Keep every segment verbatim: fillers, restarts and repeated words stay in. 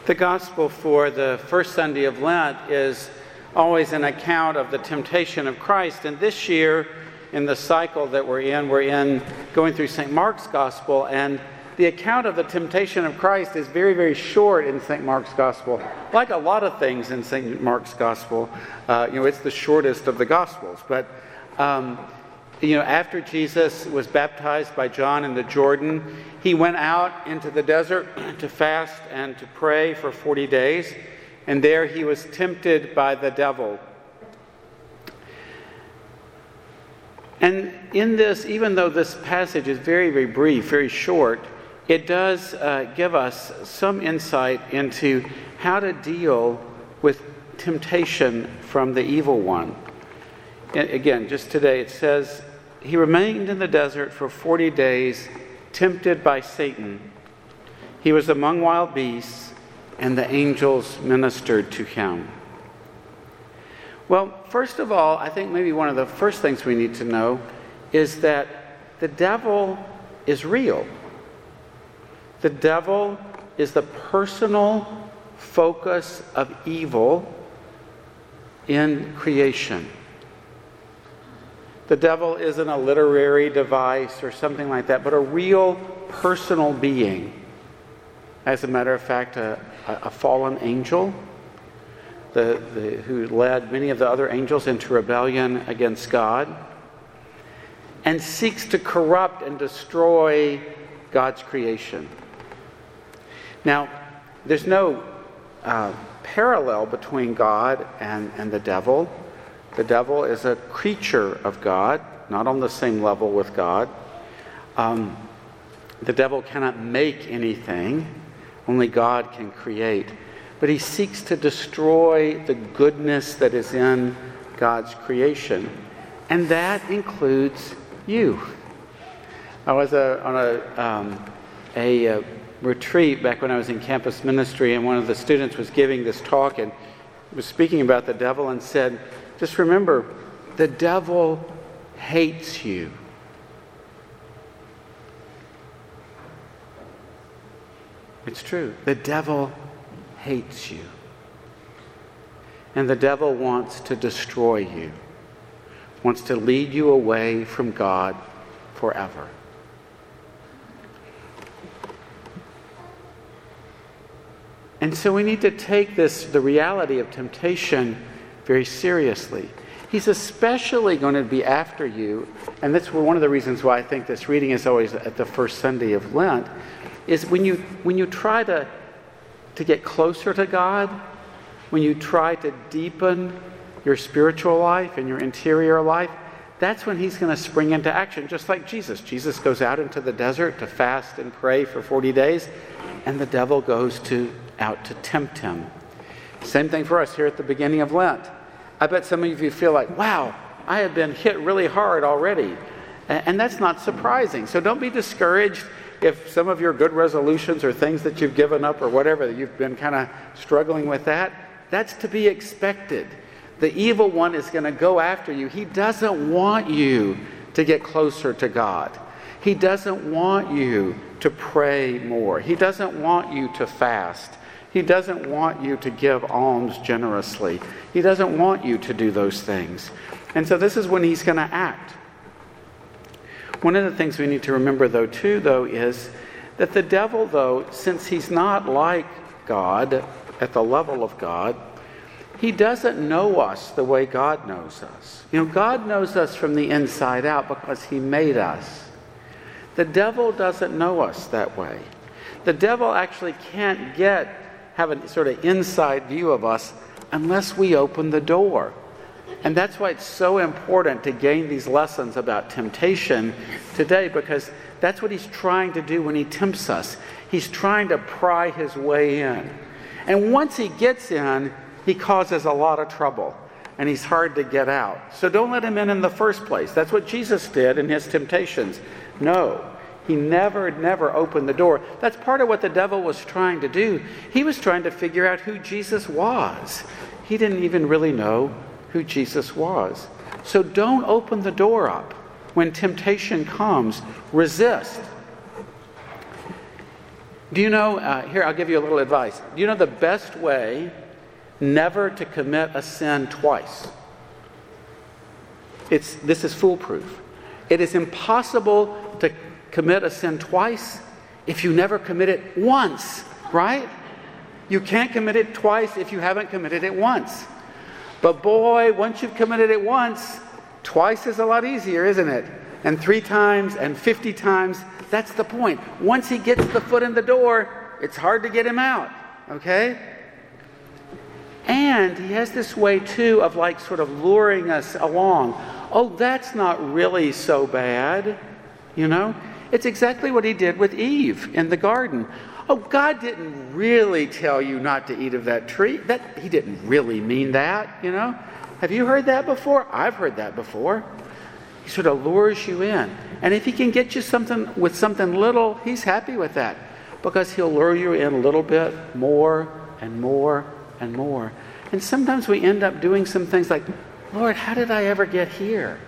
The gospel for the first Sunday of Lent is always an account of the temptation of Christ. And this year, in the cycle that we're in, we're in going through Saint Mark's gospel. And the account of the temptation of Christ is very, very short in Saint Mark's gospel. Like a lot of things in Saint Mark's gospel, uh, you know, it's the shortest of the gospels. But, um, you know, after Jesus was baptized by John in the Jordan, he went out into the desert to fast and to pray for forty days. And there he was tempted by the devil. And in this, even though this passage is very, very brief, very short, it does uh, give us some insight into how to deal with temptation from the evil one. And again, just today it says, he remained in the desert for forty days, tempted by Satan. He was among wild beasts, and the angels ministered to him. Well, first of all, I think maybe one of the first things we need to know is that the devil is real. The devil is the personal focus of evil in creation. The devil isn't a literary device or something like that, but a real personal being. As a matter of fact, a, a fallen angel the, the, who led many of the other angels into rebellion against God and seeks to corrupt and destroy God's creation. Now, there's no uh, parallel between God and, and the devil. The devil is a creature of God, not on the same level with God. Um, the devil cannot make anything. Only God can create. But he seeks to destroy the goodness that is in God's creation. And that includes you. I was a, on a, um, a, a retreat back when I was in campus ministry, and one of the students was giving this talk and was speaking about the devil and said, just remember, the devil hates you. It's true. The devil hates you. And the devil wants to destroy you, wants to lead you away from God forever. And so we need to take this, the reality of temptation, very seriously. He's especially going to be after you, and that's one of the reasons why I think this reading is always at the first Sunday of Lent, is when you when you try to, to get closer to God, when you try to deepen your spiritual life and your interior life, that's when he's going to spring into action, just like Jesus. Jesus goes out into the desert to fast and pray for forty days, and the devil goes to out to tempt him. Same thing for us here at the beginning of Lent. I bet some of you feel like, wow, I have been hit really hard already. And that's not surprising. So don't be discouraged if some of your good resolutions or things that you've given up or whatever, that you've been kind of struggling with that. That's to be expected. The evil one is going to go after you. He doesn't want you to get closer to God. He doesn't want you to pray more. He doesn't want you to fast. He doesn't want you to give alms generously. He doesn't want you to do those things. And so this is when he's going to act. One of the things we need to remember, though, too, though, is that the devil, though, since he's not like God, at the level of God, he doesn't know us the way God knows us. You know, God knows us from the inside out because he made us. The devil doesn't know us that way. The devil actually can't get have a sort of inside view of us unless we open the door. And that's why it's so important to gain these lessons about temptation today, because that's what he's trying to do when he tempts us. He's trying to pry his way in. And once he gets in, he causes a lot of trouble, and he's hard to get out. So don't let him in in the first place. That's what Jesus did in his temptations. No. He never, never opened the door. That's part of what the devil was trying to do. He was trying to figure out who Jesus was. He didn't even really know who Jesus was. So don't open the door up. When temptation comes, resist. Do you know, uh, here I'll give you a little advice. Do you know the best way never to commit a sin twice? It's, this is foolproof. It is impossible to commit a sin twice if you never commit it once, right? You can't commit it twice if you haven't committed it once. But boy, once you've committed it once, twice is a lot easier, isn't it? And three times and fifty times, that's the point. Once he gets the foot in the door, it's hard to get him out, okay? And he has this way, too, of like sort of luring us along. Oh, that's not really so bad, you know? It's exactly what he did with Eve in the garden. Oh, God didn't really tell you not to eat of that tree. That he didn't really mean that, you know? Have you heard that before? I've heard that before. He sort of lures you in. And if he can get you something with something little, he's happy with that. Because he'll lure you in a little bit more and more and more. And sometimes we end up doing some things like, Lord, how did I ever get here?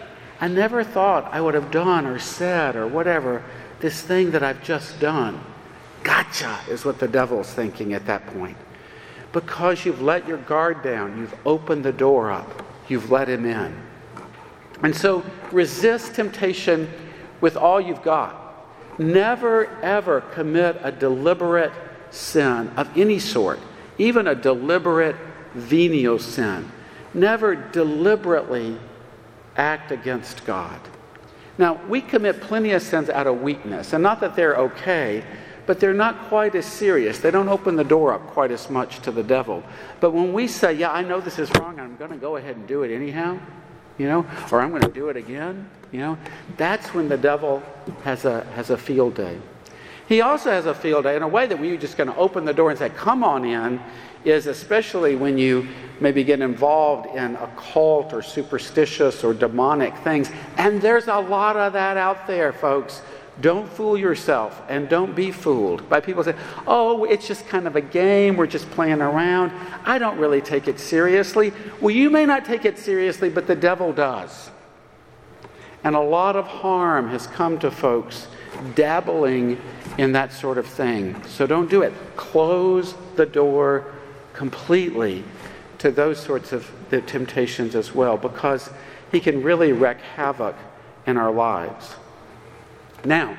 I never thought I would have done or said or whatever this thing that I've just done. Gotcha, is what the devil's thinking at that point. Because you've let your guard down, you've opened the door up, you've let him in. And so resist temptation with all you've got. Never, ever commit a deliberate sin of any sort, even a deliberate venial sin. Never deliberately act against God. Now, we commit plenty of sins out of weakness, and not that they're okay, but they're not quite as serious. They don't open the door up quite as much to the devil. But when we say, yeah, I know this is wrong, I'm going to go ahead and do it anyhow, you know, or I'm going to do it again, you know, that's when the devil has a has a field day. He also has a field day in a way that we're just going to open the door and say, come on in, is especially when you maybe get involved in occult or superstitious or demonic things. And there's a lot of that out there, folks. Don't fool yourself, and don't be fooled by people saying, oh, it's just kind of a game, we're just playing around. I don't really take it seriously. Well, you may not take it seriously, but the devil does. And a lot of harm has come to folks dabbling in that sort of thing. So don't do it. Close the door completely to those sorts of the temptations as well, because he can really wreak havoc in our lives. Now,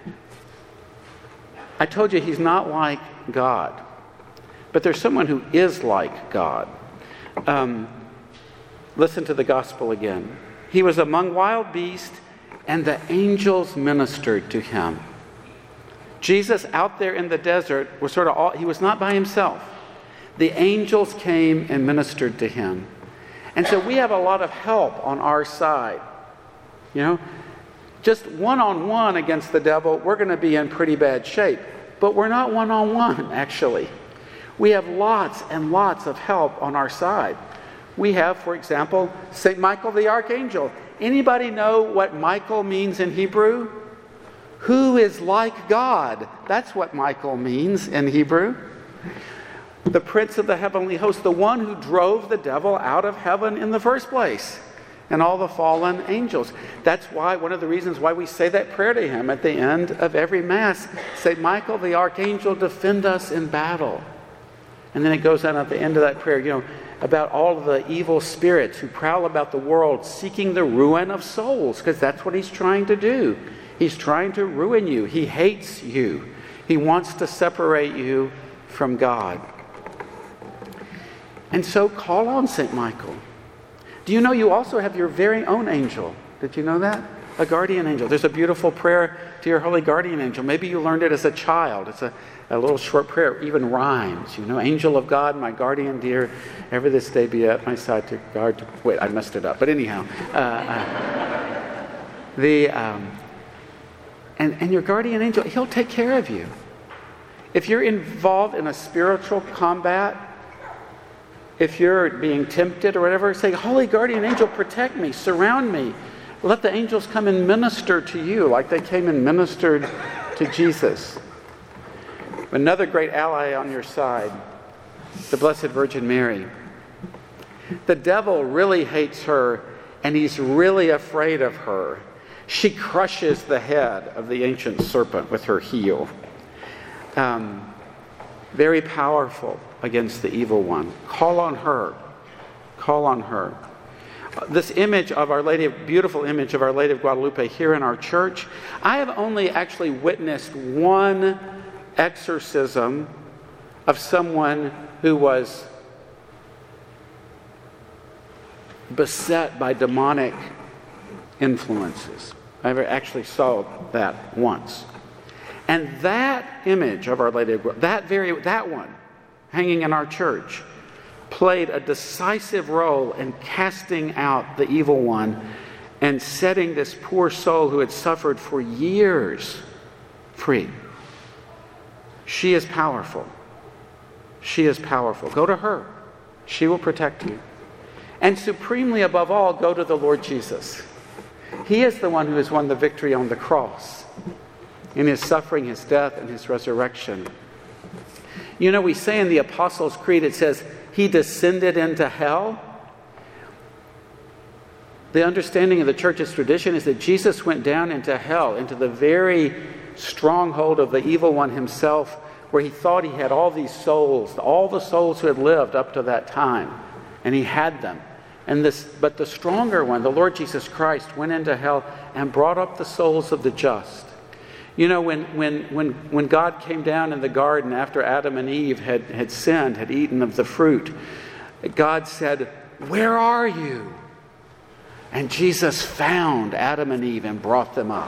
I told you he's not like God, but there's someone who is like God. Um, listen to the gospel again. He was among wild beasts, and the angels ministered to him. Jesus out there in the desert was sort of all, he was not by himself. The angels came and ministered to him. And so we have a lot of help on our side. You know, just one-on-one against the devil, we're going to be in pretty bad shape. But we're not one-on-one, actually. We have lots and lots of help on our side. We have, for example, Saint Michael the Archangel. Anybody know what Michael means in Hebrew? Who is like God? That's what Michael means in Hebrew. The prince of the heavenly host, the one who drove the devil out of heaven in the first place, and all the fallen angels. That's why, one of the reasons why we say that prayer to him at the end of every Mass. Saint Michael the Archangel, defend us in battle. And then it goes on at the end of that prayer, you know, about all of the evil spirits who prowl about the world seeking the ruin of souls, because that's what he's trying to do. He's trying to ruin you. He hates you. He wants to separate you from God. And so call on Saint Michael. Do you know you also have your very own angel? Did you know that? A guardian angel. There's a beautiful prayer to your holy guardian angel. Maybe you learned it as a child. It's a, a little short prayer, even rhymes. You know, angel of God, my guardian dear, ever this day be at my side to guard. To, wait, I messed it up. But anyhow, uh, uh, the um, and and your guardian angel, he'll take care of you. If you're involved in a spiritual combat, if you're being tempted or whatever, say, Holy Guardian Angel, protect me, surround me. Let the angels come and minister to you like they came and ministered to Jesus. Another great ally on your side, the Blessed Virgin Mary. The devil really hates her, and he's really afraid of her. She crushes the head of the ancient serpent with her heel. um, very powerful against the evil one. Call on her. Call on her. This image of Our Lady, beautiful image of Our Lady of Guadalupe here in our church, I have only actually witnessed one exorcism of someone who was beset by demonic influences. I ever actually saw that once. And that image of Our Lady of Guadalupe, that very, that one, hanging in our church, played a decisive role in casting out the evil one and setting this poor soul who had suffered for years free. She is powerful. She is powerful. Go to her. She will protect you. And supremely above all, go to the Lord Jesus. He is the one who has won the victory on the cross in his suffering, his death, and his resurrection. You know, we say in the Apostles' Creed, it says, he descended into hell. The understanding of the church's tradition is that Jesus went down into hell, into the very stronghold of the evil one himself, where he thought he had all these souls, all the souls who had lived up to that time, and he had them. And this, but the stronger one, the Lord Jesus Christ, went into hell and brought up the souls of the just. You know, when, when, when, when God came down in the garden after Adam and Eve had, had sinned, had eaten of the fruit, God said, "Where are you?" And Jesus found Adam and Eve and brought them up.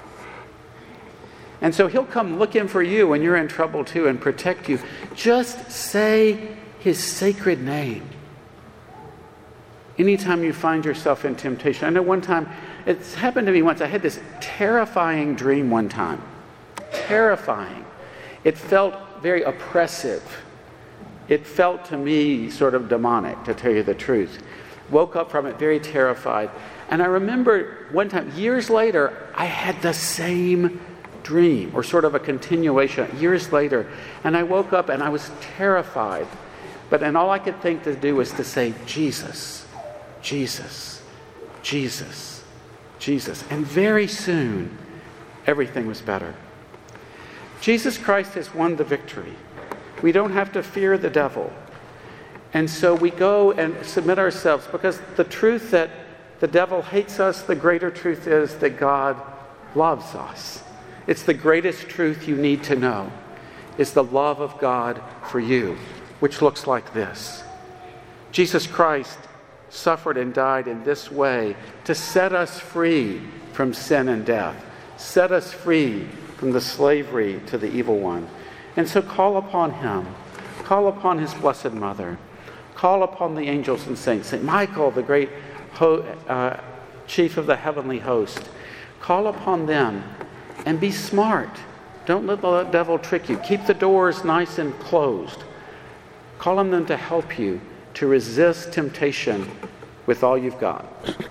And so he'll come looking for you when you're in trouble too and protect you. Just say his sacred name. Anytime you find yourself in temptation. I know one time, it's happened to me once. I had this terrifying dream one time. Terrifying. It felt very oppressive. It felt to me sort of demonic, to tell you the truth. Woke up from it very terrified. And I remember one time, years later, I had the same dream, or sort of a continuation, years later. And I woke up and I was terrified. But and all I could think to do was to say, Jesus. Jesus, Jesus, Jesus. And very soon, everything was better. Jesus Christ has won the victory. We don't have to fear the devil. And so we go and submit ourselves, because the truth that the devil hates us, the greater truth is that God loves us. It's the greatest truth you need to know, is the love of God for you, which looks like this. Jesus Christ suffered and died in this way to set us free from sin and death, set us free from the slavery to the evil one. And so call upon him, call upon his blessed mother, call upon the angels and saints, Saint Michael, the great ho- uh, chief of the heavenly host. Call upon them and be smart. Don't let the devil trick you. Keep the doors nice and closed. Call on them to help you to resist temptation with all you've got.